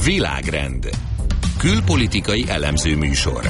Világrend. Külpolitikai elemző műsor.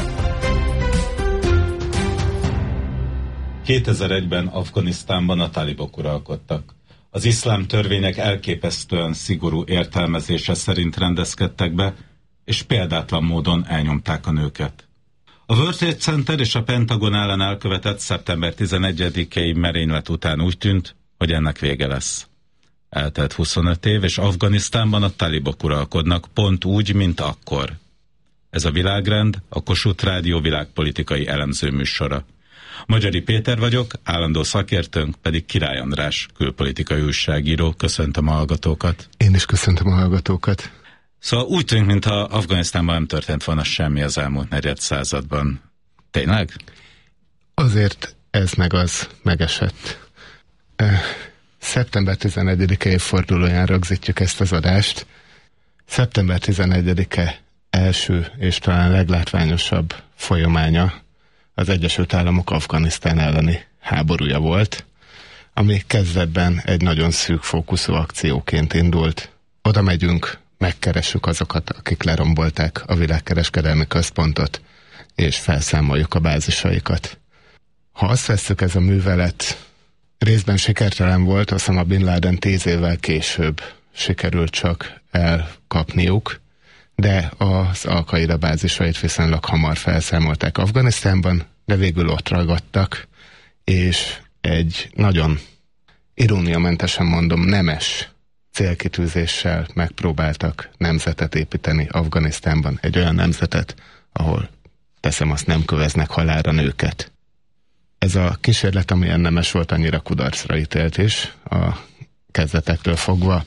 2001-ben Afganisztánban a tálibok uralkodtak. Az iszlám törvények elképesztően szigorú értelmezése szerint rendezkedtek be, és példátlan módon elnyomták a nőket. A World Trade Center és a Pentagon ellen elkövetett szeptember 11-i merénylet után úgy tűnt, hogy ennek vége lesz. Eltelt 25 év, és Afganisztánban a tálibok uralkodnak, pont úgy, mint akkor. Ez a Világrend, a Kossuth Rádió világpolitikai elemző műsora. Magyari Péter vagyok, állandó szakértőnk pedig Király András, külpolitikai újságíró. Köszöntöm a hallgatókat. Én is köszöntöm a hallgatókat. Szóval úgy tűnik, mintha Afganisztánban nem történt volna semmi az elmúlt negyed században. Tényleg? Azért ez meg az megesett. Szeptember 11-e évfordulóján rögzítjük ezt az adást. Szeptember 11-e első és talán leglátványosabb folyamánya az Egyesült Államok Afganisztán elleni háborúja volt, ami kezdetben egy nagyon szűk fókuszú akcióként indult. Oda megyünk, megkeressük azokat, akik lerombolták a világkereskedelmi központot, és felszámoljuk a bázisaikat. Ha azt vesszük, ez a művelet részben sikertelen volt, Osama Bin Laden 10 évvel később sikerült csak elkapniuk, de az Al-Qaida bázisait viszonylag hamar felszámolták Afganisztánban, de végül ott ragadtak, és egy nagyon iróniamentesen mondom, nemes célkitűzéssel megpróbáltak nemzetet építeni Afganisztánban, egy olyan nemzetet, ahol, teszem azt, nem köveznek halálra nőket. Ez a kísérlet, amilyen nemes volt, annyira kudarcra ítélt is, a kezdetektől fogva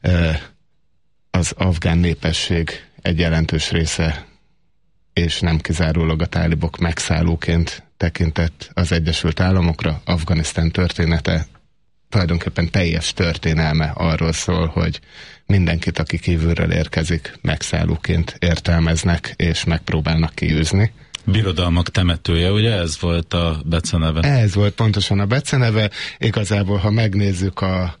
az afgán népesség egy jelentős része, és nem kizárólag a tálibok megszállóként tekintett az Egyesült Államokra. Afganisztán története tulajdonképpen teljes történelme arról szól, hogy mindenkit, aki kívülről érkezik, megszállóként értelmeznek, és megpróbálnak kiűzni. Birodalmak temetője, ugye ez volt a beceneve? Ez volt pontosan a beceneve. Igazából, ha megnézzük a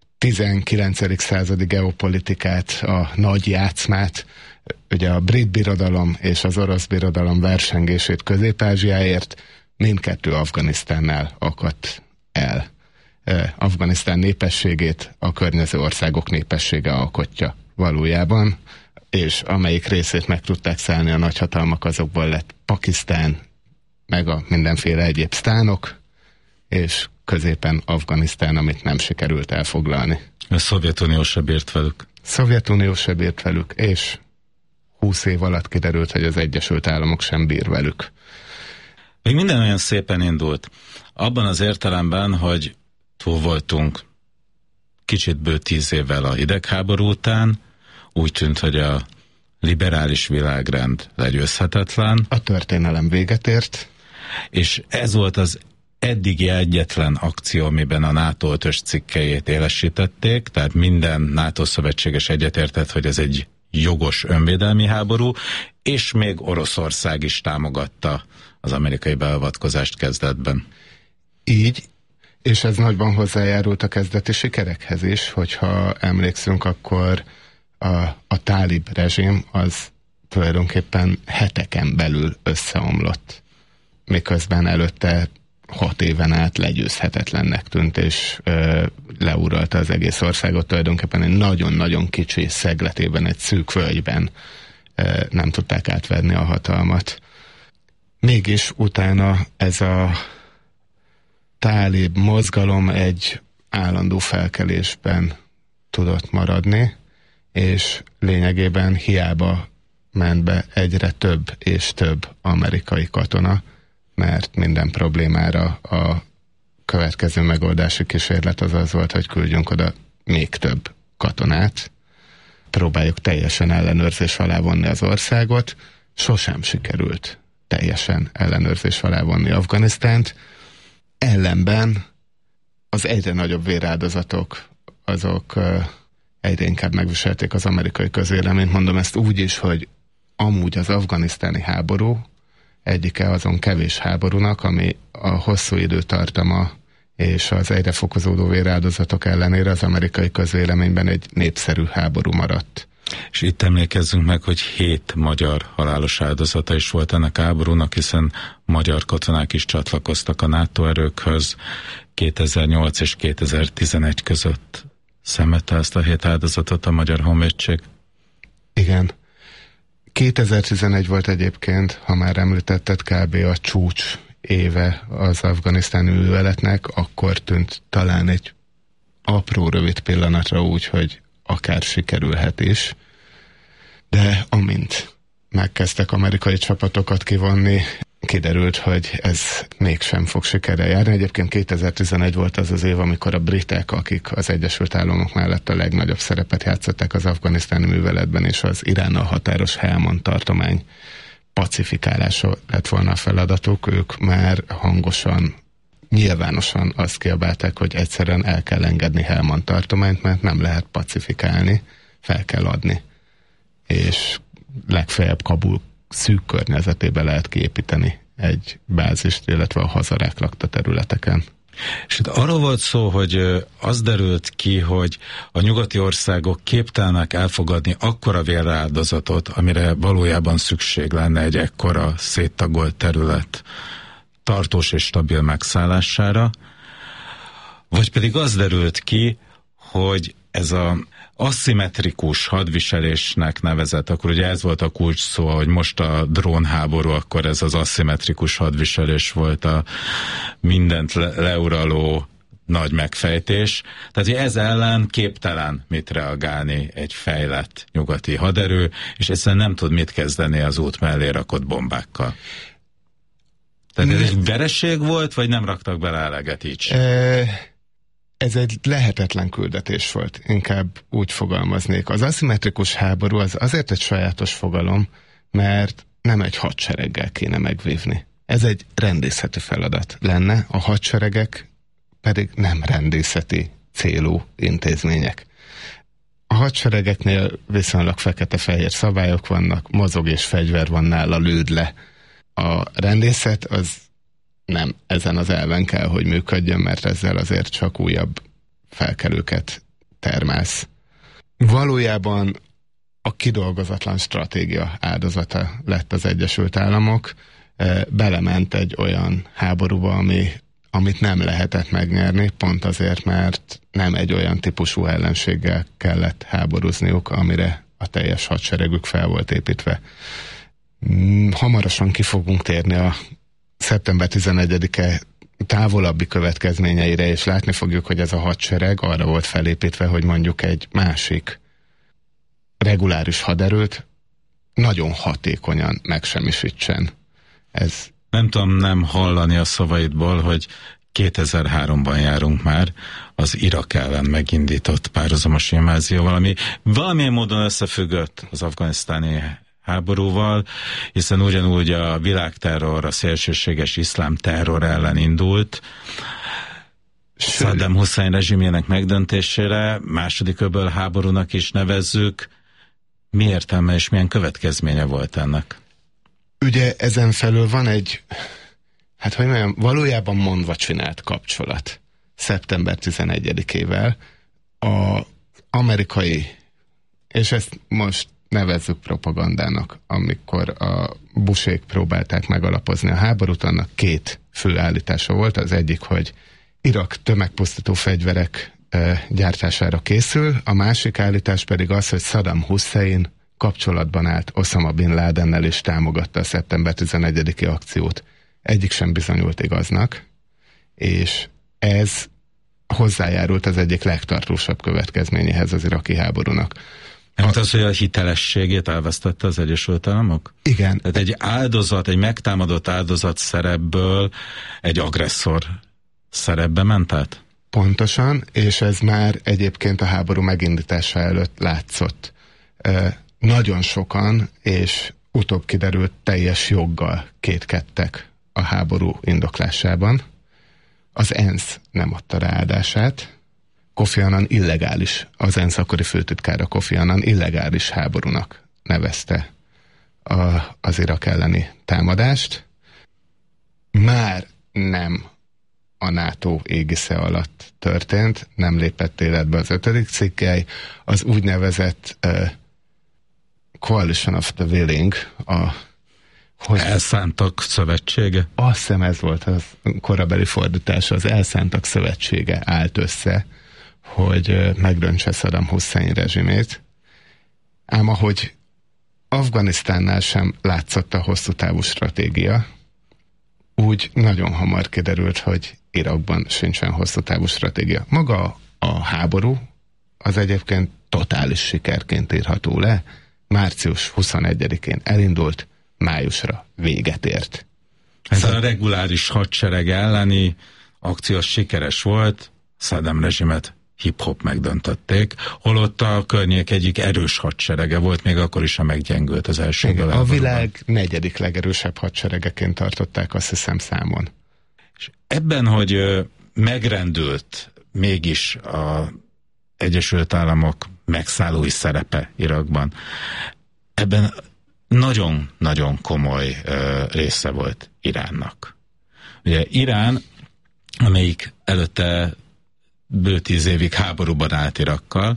19. századi geopolitikát, a nagy játszmát, ugye a brit birodalom és az orosz birodalom versengését Közép-Ázsiáért, mindkettő Afganisztánnál akadt el. Afganisztán népességét a környező országok népessége alkotja valójában, és amelyik részét meg tudták szállni a nagyhatalmak, azokból lett Pakisztán, meg a mindenféle egyéb sztánok, és középen Afganisztán, amit nem sikerült elfoglalni. A Szovjetunió se bírt velük. Szovjetunió se bírt velük, és 20 év alatt kiderült, hogy az Egyesült Államok sem bír velük. Még minden olyan szépen indult. Abban az értelemben, hogy túl voltunk kicsit bő 10 évvel a hidegháború után, úgy tűnt, hogy a liberális világrend legyőzhetetlen. A történelem véget ért. És ez volt az eddigi egyetlen akció, amiben a NATO 5-ös cikkelyét élesítették, tehát minden NATO szövetséges egyetértett, hogy ez egy jogos önvédelmi háború, és még Oroszország is támogatta az amerikai beavatkozást kezdetben. Így, és ez nagyban hozzájárult a kezdeti sikerekhez is, hogyha emlékszünk, akkor a tálib rezsim az tulajdonképpen heteken belül összeomlott, miközben előtte 6 éven át legyőzhetetlennek tűnt, és leuralta az egész országot, tulajdonképpen egy nagyon-nagyon kicsi szegletében, egy szűk völgyben nem tudták átvenni a hatalmat. Mégis utána ez a tálib mozgalom egy állandó felkelésben tudott maradni, és lényegében hiába ment be egyre több és több amerikai katona, mert minden problémára a következő megoldási kísérlet az volt, hogy küldjünk oda még több katonát, próbáljuk teljesen ellenőrzés alá vonni az országot. Sosem sikerült teljesen ellenőrzés alá vonni Afganisztánt. Ellenben az egyre nagyobb véráldozatok, azok egyre inkább megviselték az amerikai közvéleményt. Mondom ezt úgy is, hogy amúgy az afganisztáni háború egyike azon kevés háborúnak, ami a hosszú időtartama és az egyre fokozódó véráldozatok ellenére az amerikai közvéleményben egy népszerű háború maradt. És itt emlékezzünk meg, hogy 7 magyar halálos áldozata is volt ennek a háborúnak, hiszen magyar katonák is csatlakoztak a NATO erőkhöz 2008 és 2011 között. Szemette ezt a 7 áldozatot a Magyar Honvédség? Igen. 2011 volt egyébként, ha már említetted, kb. A csúcs éve az afganisztáni műveletnek, akkor tűnt talán egy apró rövid pillanatra úgy, hogy akár sikerülhet is. De amint megkezdtek amerikai csapatokat kivonni, kiderült, hogy ez mégsem fog sikerrel járni. Egyébként 2011 volt az az év, amikor a britek, akik az Egyesült Államok mellett a legnagyobb szerepet játszották az afganisztáni műveletben, és az Iránnal határos Helmand tartomány pacifikálása lett volna a feladatuk. Ők már hangosan, nyilvánosan azt kiabálták, hogy egyszerűen el kell engedni Helmand tartományt, mert nem lehet pacifikálni, fel kell adni. És legfeljebb Kabul szűk környezetében lehet kiépíteni egy bázist, illetve a hazarák lakta területeken. És itt arról volt szó, hogy az derült ki, hogy a nyugati országok képtelenek elfogadni akkora véráldozatot, amire valójában szükség lenne egy ekkora széttagolt terület tartós és stabil megszállására, vagy pedig az derült ki, hogy ez a aszimmetrikus hadviselésnek nevezett, akkor ugye ez volt a kulcs szó, hogy most a drónháború, akkor ez az aszimmetrikus hadviselés volt a mindent leuraló nagy megfejtés. Tehát, hogy ez ellen képtelen mit reagálni egy fejlett nyugati haderő, és egyszerűen nem tud mit kezdeni az út mellé rakott bombákkal. Tehát ez egy vereség volt, vagy nem raktak bele eleget így? Ez egy lehetetlen küldetés volt, inkább úgy fogalmaznék. Az aszimmetrikus háború az azért egy sajátos fogalom, mert nem egy hadsereggel kéne megvívni. Ez egy rendészeti feladat lenne, a hadseregek pedig nem rendészeti célú intézmények. A hadseregeknél viszonylag fekete-fehér szabályok vannak, mozog és fegyver van nála, lőd le. A rendészet az nem ezen az elven kell, hogy működjön, mert ezzel azért csak újabb felkelőket termelsz. Valójában a kidolgozatlan stratégia áldozata lett az Egyesült Államok, belement egy olyan háborúba, amit nem lehetett megnyerni, pont azért, mert nem egy olyan típusú ellenséggel kellett háborúzniuk, amire a teljes hadseregük fel volt építve. Hamarosan ki fogunk térni a szeptember 11-e távolabbi következményeire, és látni fogjuk, hogy ez a hadsereg arra volt felépítve, hogy mondjuk egy másik reguláris haderőt nagyon hatékonyan megsemmisítsen. Ez nem tudom nem hallani a szavaidból, hogy 2003-ban járunk már az Irak ellen megindított párhuzamos invázióval, ami valamilyen módon összefüggött az afganisztáni háborúval, hiszen ugyanúgy a világterror, a szélsőséges iszlám terror ellen indult. Saddam Hussein rezsimjének megdöntésére, második öböl háborúnak is nevezzük. Mi értelme és milyen következménye volt ennek? Ugye ezen felül van egy, hát hogy mondjam, valójában mondva csinált kapcsolat szeptember 11-ével az amerikai, és ezt most nevezzük propagandának, amikor a Bushék próbálták megalapozni a háborút, annak 2 fő állítása volt. Az egyik, hogy Irak tömegpusztító fegyverek gyártására készül, a másik állítás pedig az, hogy Saddam Hussein kapcsolatban állt Osama Bin Ladennel és támogatta a szeptember 11-i akciót. Egyik sem bizonyult igaznak, és ez hozzájárult az egyik legtartósabb következményéhez az iraki háborúnak. Nem az, hogy a hitelességét elvesztette az Egyesült Államok? Igen. Tehát egy áldozat, egy megtámadott áldozat szerepből egy agresszor szerepbe ment át? Pontosan, és ez már egyébként a háború megindítása előtt látszott. Nagyon sokan, és utóbb kiderült teljes joggal kétkedtek a háború indoklásában. Az ENSZ nem adta ráadását. Kofi Annan illegális, az ENSZ akkori főtitkára Kofi Annan illegális háborúnak nevezte az Irak elleni támadást. Már nem a NATO égisze alatt történt, nem lépett életbe az 5. cikkely, az úgynevezett Coalition of the Willing, Elszántak szövetsége? Azt hiszem ez volt az korabeli fordítása, az Elszántak szövetsége állt össze, hogy megdöntse Saddam Hussein rezsimét. Ám ahogy Afganisztánnál sem látszott a hosszú távú stratégia, úgy nagyon hamar kiderült, hogy Irakban sincsen hosszú távú stratégia. Maga a háború az egyébként totális sikerként írható le. Március 21-én elindult, májusra véget ért. Ez a reguláris hadsereg elleni akció sikeres volt, Saddam rezsimet hip-hop megdöntötték, holott a környék egyik erős hadserege volt, még akkor is, ha meggyengült az első világban. A világ 4. legerősebb hadseregeként tartották, azt hiszem, számon. És ebben, hogy megrendült mégis az Egyesült Államok megszállói szerepe Irakban, ebben nagyon-nagyon komoly része volt Iránnak. Ugye Irán, amelyik előtte bő 10 évig háborúban állt Irakkal,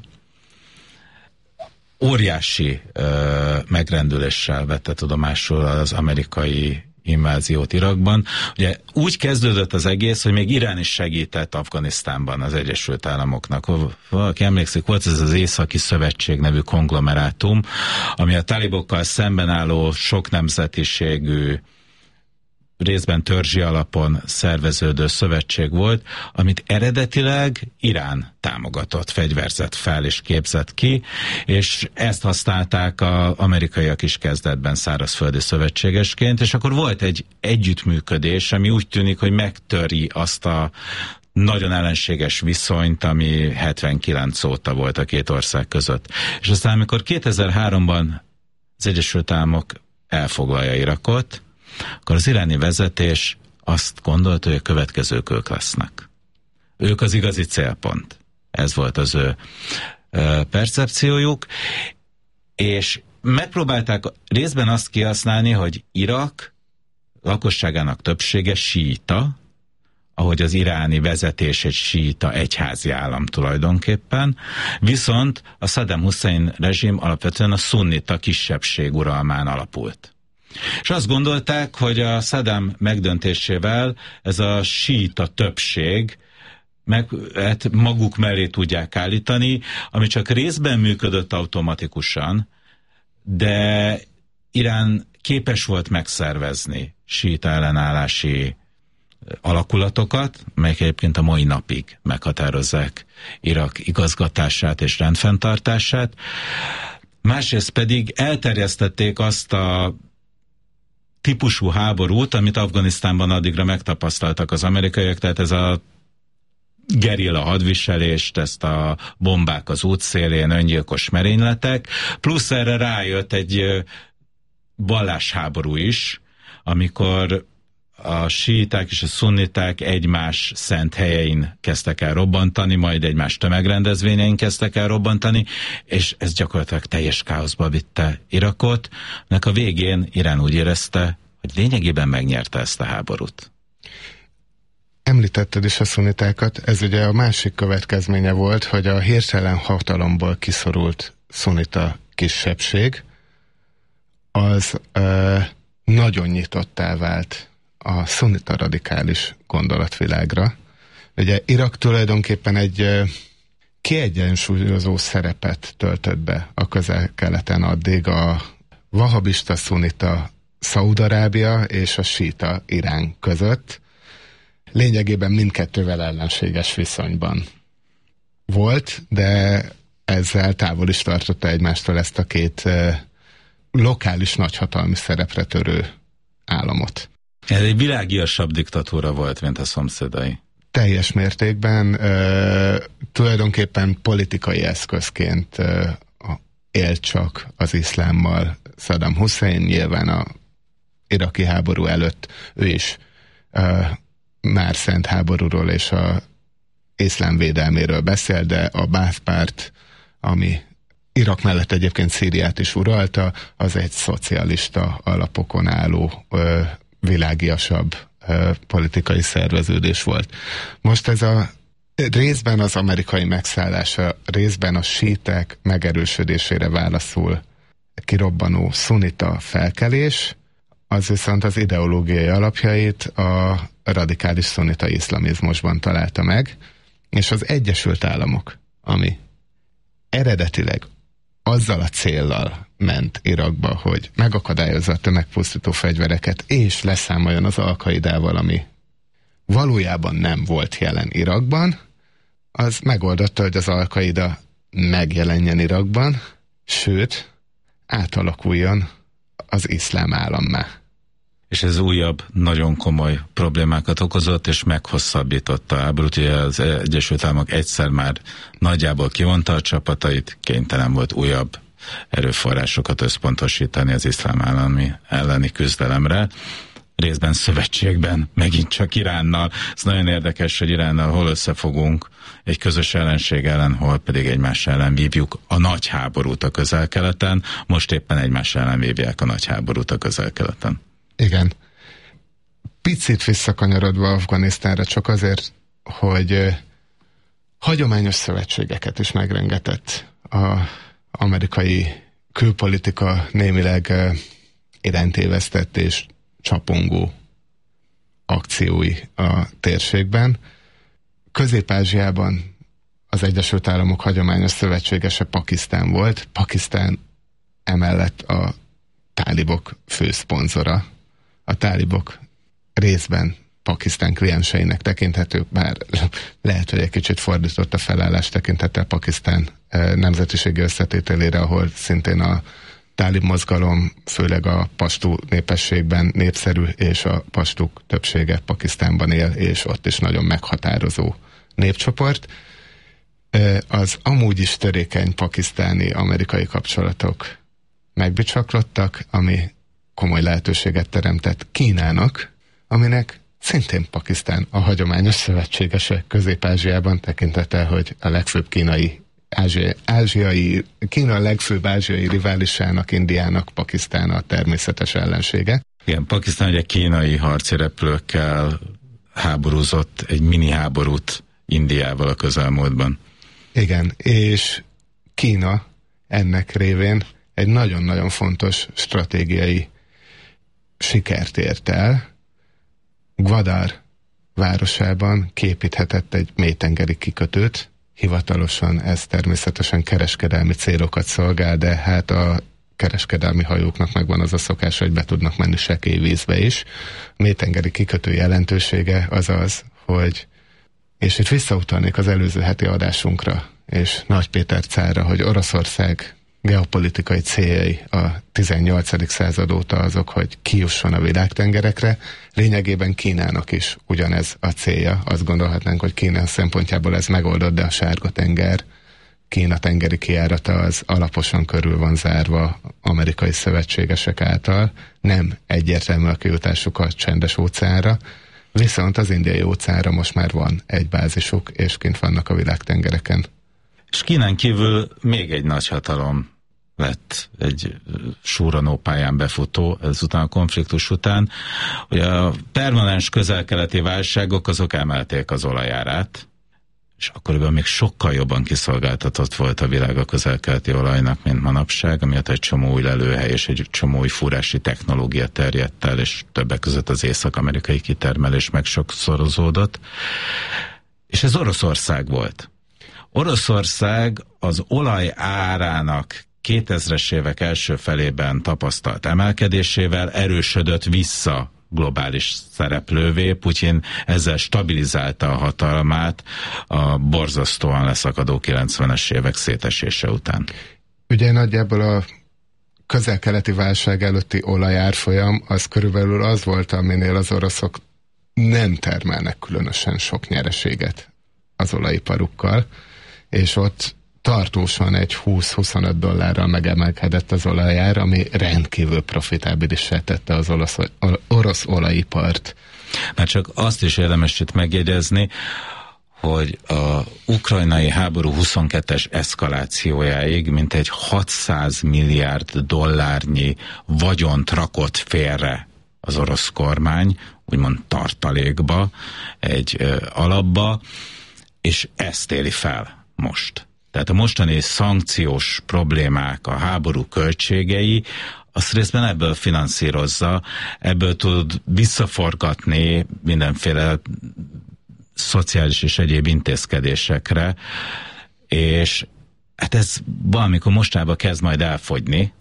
óriási megrendüléssel vette tudomásul az amerikai inváziót Irakban. Ugye úgy kezdődött az egész, hogy még Irán is segített Afganisztánban az Egyesült Államoknak. Valaki emlékszik, volt ez az Északi Szövetség nevű konglomerátum, ami a talibokkal szemben álló sok nemzetiségű, részben törzsi alapon szerveződő szövetség volt, amit eredetileg Irán támogatott, fegyverzett fel és képzett ki, és ezt használták az amerikaiak is kezdetben szárazföldi szövetségesként, és akkor volt egy együttműködés, ami úgy tűnik, hogy megtöri azt a nagyon ellenséges viszonyt, ami 79 óta volt a két ország között. És aztán, amikor 2003-ban az Egyesült Államok elfoglalja Irakot, akkor az iráni vezetés azt gondolta, hogy a következők ők lesznek. Ők az igazi célpont. Ez volt az ő percepciójuk, és megpróbálták részben azt kihasználni, hogy Irak lakosságának többsége síita, ahogy az iráni vezetés egy síita egyházi állam tulajdonképpen, viszont a Saddam Hussein rezsim alapvetően a szunnita kisebbség uralmán alapult. És azt gondolták, hogy a Saddam megdöntésével ez a síita többség maguk mellé tudják állítani, ami csak részben működött automatikusan, de Irán képes volt megszervezni síita ellenállási alakulatokat, melyek egyébként a mai napig meghatározzák Irak igazgatását és rendfenntartását. Másrészt pedig elterjesztették azt a típusú háborút, amit Afganisztánban addigra megtapasztaltak az amerikaiak, tehát ez a gerilla hadviselést, ezt a bombák az útszélén, öngyilkos merényletek, plusz erre rájött egy vallásháború is, amikor a síiták és a szunniták egymás szent helyein kezdtek el robbantani, majd egymás tömegrendezvényein kezdtek el robbantani, és ez gyakorlatilag teljes káoszba vitte Irakot, nek a végén Irán úgy érezte, hogy lényegében megnyerte ezt a háborút. Említetted is a szunnitákat, ez ugye a másik következménye volt, hogy a hirtelen hatalomból kiszorult szunnita kisebbség az nagyon nyitottá vált a szunnita radikális gondolatvilágra. Ugye Irak tulajdonképpen egy kiegyensúlyozó szerepet töltött be a Közel-Keleten addig a vahabista szunnita Szaúd-Arábia és a síta Irán között. Lényegében mindkettővel ellenséges viszonyban volt, de ezzel távol is tartotta egymástól ezt a két lokális nagyhatalmi szerepre törő államot. Ez egy világiasabb diktatúra volt, mint a szomszédai. Teljes mértékben tulajdonképpen politikai eszközként élt csak az iszlámmal Saddam Hussein. Nyilván a iraki háború előtt ő is már szent háborúról és a iszlám védelméről beszél, de a Baath párt, ami Irak mellett egyébként Szíriát is uralta, az egy szocialista alapokon álló világiasabb politikai szerveződés volt. Most ez a részben az amerikai megszállása, részben a síták megerősödésére válaszul kirobbanó szunita felkelés, az viszont az ideológiai alapjait a radikális szunita iszlamizmusban találta meg, és az Egyesült Államok, ami eredetileg azzal a céllal ment Irakba, hogy megakadályozza a tömegpusztító fegyvereket, és leszámoljon az Al-Qaidával, ami valójában nem volt jelen Irakban, az megoldotta, hogy az Al-Qaida megjelenjen Irakban, sőt, átalakuljon az iszlám állammá. És ez újabb, nagyon komoly problémákat okozott, és meghosszabbította a háborút. Ugye az Egyesült Államok egyszer már nagyjából kivonta a csapatait, kénytelen volt újabb erőforrásokat összpontosítani az iszlám állami elleni küzdelemre. Részben szövetségben, megint csak Iránnal. Ez nagyon érdekes, hogy Iránnal hol összefogunk egy közös ellenség ellen, hol pedig egymás ellen vívjuk a nagy háborút a Közel-Keleten. Most éppen egymás ellen vívják a nagy háborút a Közel-Keleten. Igen. Picit visszakanyarodva Afganisztánra, csak azért, hogy hagyományos szövetségeket is megrengetett az amerikai külpolitika némileg iránytévesztett és csapongó akciói a térségben. Közép-Ázsiában az Egyesült Államok hagyományos szövetségese Pakisztán volt. Pakisztán emellett a tálibok főszponzora. A tálibok részben Pakisztán klienseinek tekinthetők, bár lehet, hogy egy kicsit fordított a felállás tekintettel Pakisztán nemzetiségi összetételére, ahol szintén a tálib mozgalom, főleg a pastú népességben népszerű, és a pastuk többsége Pakisztánban él, és ott is nagyon meghatározó népcsoport. Az amúgy is törékeny pakisztáni-amerikai kapcsolatok megbicsaklottak, ami komoly lehetőséget teremtett Kínának, aminek szintén Pakisztán a hagyományos szövetségese Közép-Ázsiában, tekintettel, hogy a legfőbb Kína legfőbb ázsiai riválisának, Indiának Pakisztán a természetes ellensége. Igen, Pakisztán ugye kínai harci repülőkkel háborúzott egy mini háborút Indiával a közelmúltban. Igen, és Kína ennek révén egy nagyon-nagyon fontos stratégiai sikert ért el. Gwadar városában képíthetett egy mélytengeri kikötőt. Hivatalosan ez természetesen kereskedelmi célokat szolgál, de hát a kereskedelmi hajóknak megvan az a szokás, hogy be tudnak menni sekély vízbe is. A mélytengeri kikötő jelentősége az az, hogy, és itt visszautalnék az előző heti adásunkra, és Nagy Péter cárra, hogy Oroszország geopolitikai céljai a 18. század óta azok, hogy kijusson a világtengerekre. Lényegében Kínának is ugyanez a célja. Azt gondolhatnánk, hogy Kína szempontjából ez megoldott, de a Sárga-tenger, Kína tengeri kijárata az alaposan körül van zárva amerikai szövetségesek által. Nem egyértelmű a kijutásuk a Csendes-óceánra, viszont az Indiai-óceánra most már van egy bázisuk, és kint vannak a világtengereken. És Kínán kívül még egy nagy hatalom lett egy súranópályán befutó ezután a konfliktus után, hogy a permanens közel-keleti válságok azok emelték az olajárát, és akkoriban még sokkal jobban kiszolgáltatott volt a világ a közel-keleti olajnak, mint manapság, amiatt egy csomó új lelőhely és egy csomó új fúrási technológia terjedt el, és többek között az észak-amerikai kitermelés meg sokszorozódott. És ez Oroszország volt. Oroszország az olaj árának 2000-es évek első felében tapasztalt emelkedésével erősödött vissza globális szereplővé. Putyin ezzel stabilizálta a hatalmát a borzasztóan leszakadó 90-es évek szétesése után. Ugye nagyjából a közel-keleti válság előtti olajárfolyam az körülbelül az volt, aminél az oroszok nem termelnek különösen sok nyereséget az olajiparukkal, és ott tartósan egy 20-25 dollárral megemelkedett az olajár, ami rendkívül profitábilissá tette az orosz olajipart. Már csak azt is érdemes itt megjegyezni, hogy a ukrajnai háború 22-es eszkalációjáig mintegy 600 milliárd dollárnyi vagyont rakott félre az orosz kormány, úgymond tartalékba, egy alapba, és ezt éli fel most. Tehát a mostani szankciós problémák, a háború költségei, azt részben ebből finanszírozza, ebből tud visszaforgatni mindenféle szociális és egyéb intézkedésekre, és hát ez valamikor mostában kezd majd elfogyni,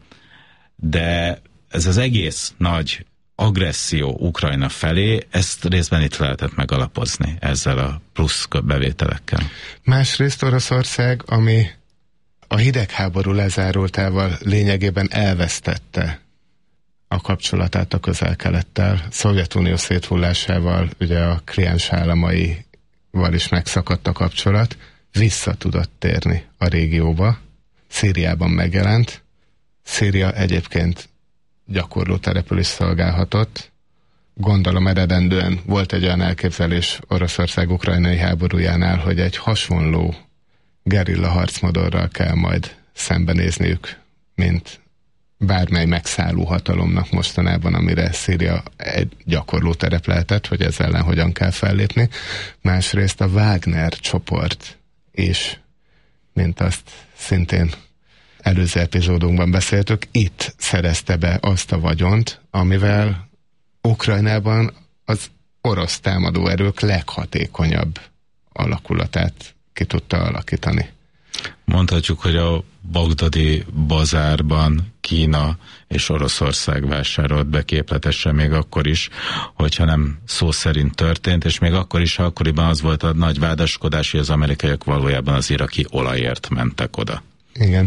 de ez az egész nagy agresszió Ukrajna felé, ezt részben itt lehetett megalapozni ezzel a plusz bevételekkel. Másrészt Oroszország, ami a hidegháború lezárultával lényegében elvesztette a kapcsolatát a Közel-Kelettel, Szovjetunió széthullásával, ugye a kliens államaival is megszakadt a kapcsolat, vissza tudott térni a régióba, Szíriában megjelent. Szíria egyébként gyakorló terepül is szolgálhatott. Gondolom eredendően volt egy olyan elképzelés Oroszország ukrajnai háborújánál, hogy egy hasonló gerilla harcmodorral kell majd szembenézniük, mint bármely megszálló hatalomnak mostanában, amire Szíria egy gyakorló terep lehetett, hogy ezzel ellen hogyan kell fellépni. Másrészt a Wagner csoport is, mint azt szintén előző epizódunkban beszéltük, itt szerezte be azt a vagyont, amivel Ukrajnában az orosz támadó erők leghatékonyabb alakulatát ki tudta alakítani. Mondhatjuk, hogy a bagdadi bazárban Kína és Oroszország vásárolt be képletesen még akkor is, hogyha nem szó szerint történt, és még akkor is, ha akkoriban az volt a nagy vádaskodás, hogy az amerikaiak valójában az iraki olajért mentek oda. Igen.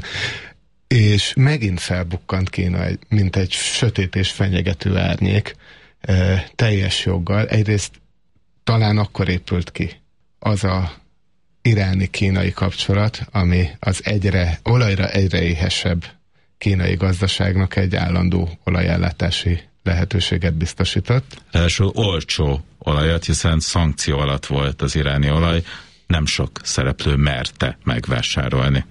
És megint felbukkant Kína, mint egy sötét és fenyegető árnyék, teljes joggal. Egyrészt talán akkor épült ki az a iráni-kínai kapcsolat, ami az olajra egyre éhesebb kínai gazdaságnak egy állandó olajellátási lehetőséget biztosított. Ráadásul olcsó olajat, hiszen szankció alatt volt az iráni olaj, nem sok szereplő merte megvásárolni.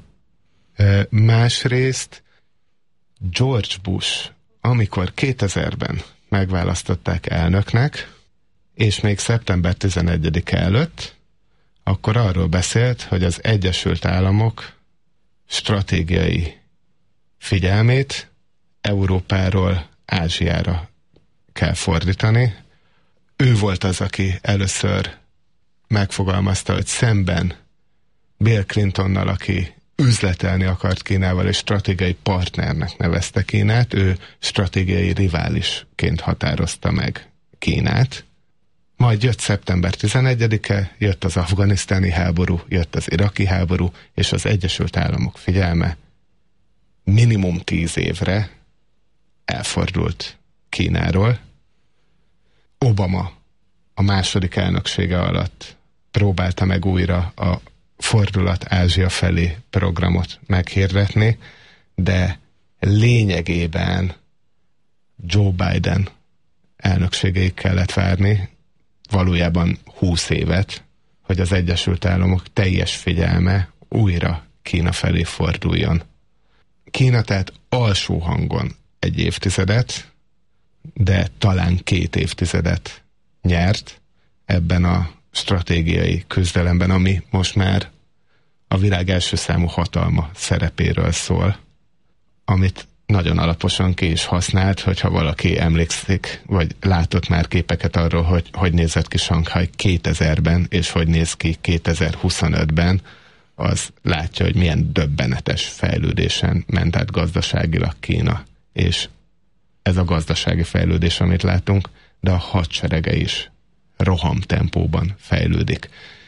Másrészt George Bush, amikor 2000-ben megválasztották elnöknek, és még szeptember 11-e előtt, akkor arról beszélt, hogy az Egyesült Államok stratégiai figyelmét Európáról Ázsiára kell fordítani. Ő volt az, aki először megfogalmazta, hogy szemben Bill Clintonnal, aki üzletelni akart Kínával, és stratégiai partnernek nevezte Kínát, ő stratégiai riválisként határozta meg Kínát. Majd jött szeptember 11-e, jött az afganisztáni háború, jött az iraki háború, és az Egyesült Államok figyelme minimum 10 évre elfordult Kínáról. Obama a második elnöksége alatt próbálta meg újra a Fordulat Ázsia felé programot meghirdetni, de lényegében Joe Biden elnökségéig kellett várni, valójában 20 évet, hogy az Egyesült Államok teljes figyelme újra Kína felé forduljon. Kína tehát alsó hangon egy évtizedet, de talán 2 évtizedet nyert ebben a stratégiai küzdelemben, ami most már a világ első számú hatalma szerepéről szól, amit nagyon alaposan ki is használt, hogyha valaki emlékszik, vagy látott már képeket arról, hogy nézett ki Sanghaj 2000-ben, és hogy néz ki 2025-ben, az látja, hogy milyen döbbenetes fejlődésen ment át gazdaságilag Kína. És ez a gazdasági fejlődés, amit látunk, de a hadserege is rohamtempóban fejlődik.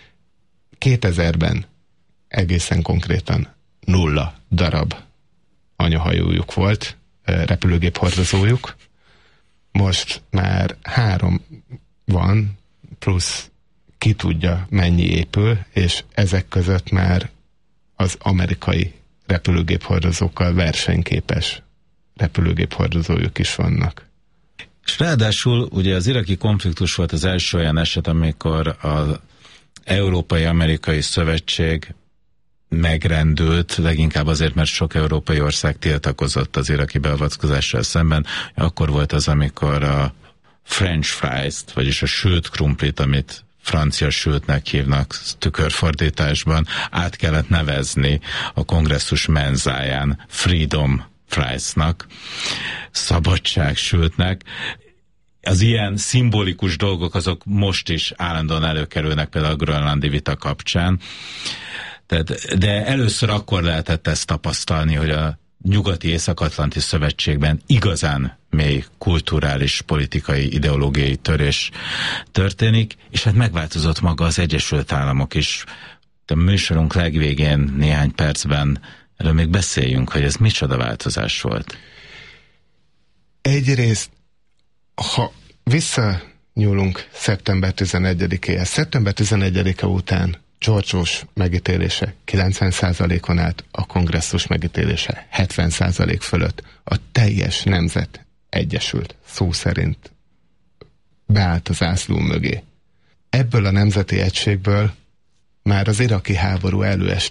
2000-ben egészen konkrétan 0 darab anyahajójuk volt, repülőgép hordozójuk. Most már 3 van, plusz ki tudja mennyi épül, és ezek között már az amerikai repülőgép hordozókkal versenyképes repülőgép hordozójuk is vannak. És ráadásul ugye az iraki konfliktus volt az első olyan eset, amikor az Európai-Amerikai Szövetség megrendült, leginkább azért, mert sok európai ország tiltakozott az iraki beavatkozással szemben. Akkor volt az, amikor a French fries-t, vagyis a sült krumplit, amit francia sültnek hívnak tükörfordításban, át kellett nevezni a kongresszus menzáján Freedom Fries-nak, szabadság sültnek. Az ilyen szimbolikus dolgok azok most is állandóan előkerülnek, például a grönlandi vita kapcsán. De először akkor lehetett ezt tapasztalni, hogy a Nyugati Észak-Atlanti Szövetségben igazán mély kulturális, politikai, ideológiai törés történik, és hát megváltozott maga az Egyesült Államok is. A műsorunk legvégén néhány percben erről még beszéljünk, hogy ez micsoda változás volt. Egyrészt, ha visszanyúlunk szeptember 11-éhez, szeptember 11-e után George Bush megítélése 90%-on állt, a kongresszus megítélése 70% fölött. A teljes nemzet egyesült, szó szerint beállt az zászló mögé. Ebből a nemzeti egységből már az iraki háború